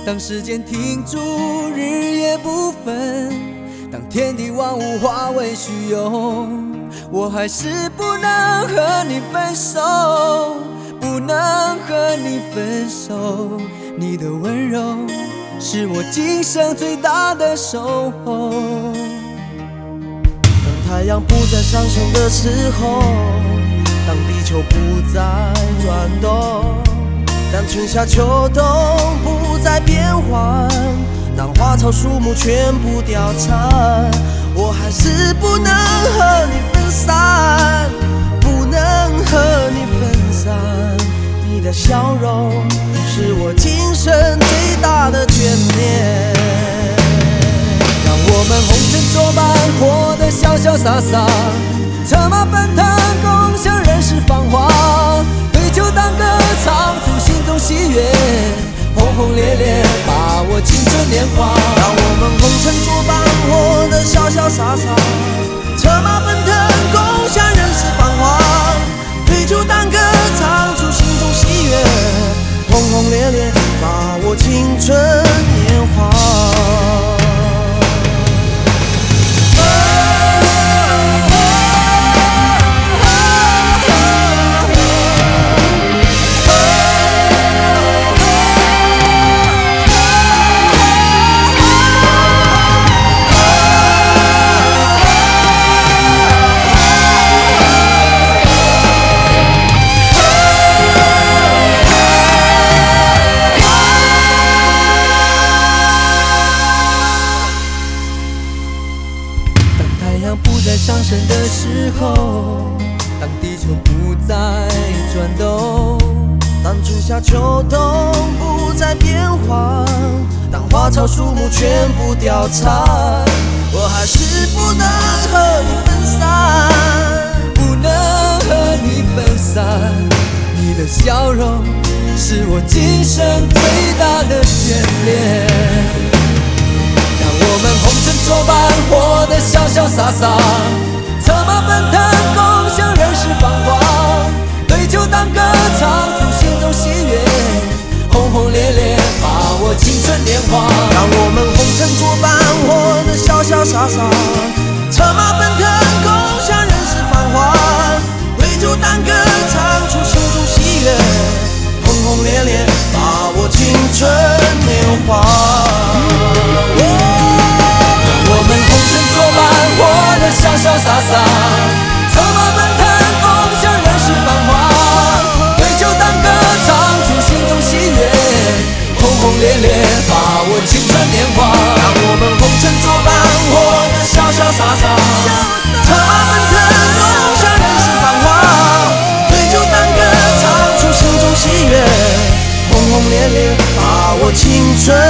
当时间停住，日夜不分，当天地万物化为虚有，我还是不能和你分手，不能和你分手。你的温柔是我今生最大的守候。 当太阳不再上升的时候，当地球不再转动，当春夏秋冬不再变换，当花草树木全部凋残，我还是不能和你分散，不能和你分散。你的笑容是我今生最大的眷恋。 让我们红尘作伴，活得潇潇洒洒，策马奔腾，共享人世繁华，对酒当歌，唱出心中喜悦，轰轰烈烈把握青春年华。 让我们红尘作伴，活得潇潇洒洒，策马奔腾，共享人世繁华，对酒当歌，唱出心中喜悦，轰轰烈烈把握青春年华。 太阳不再上升的时候，当地球不再转动， 当春夏秋冬不再变换，当花草树木全部凋残，我还是不能和你分散， 不能和你分散。你的笑容是我今生最大的眷恋。让我们红尘作伴，活得潇潇洒洒，策马奔腾，共享人世繁华，对酒当歌，唱出心中喜悦，轰轰烈烈把握青春年华。 让我们红尘作伴，活得潇潇洒洒，策马奔腾，共享人世繁华，对酒当歌，唱出心中喜悦，轰轰烈烈把握青春年华。 我们红尘作伴，活得潇潇洒洒，策马奔腾，共享人世繁华，对酒当歌，唱出心中喜悦，轰轰烈烈把握青春年华。 让我们红尘作伴，活得潇潇洒洒，策马奔腾，共享人世繁华，对酒当歌，唱出心中喜悦，轰轰烈烈把握青春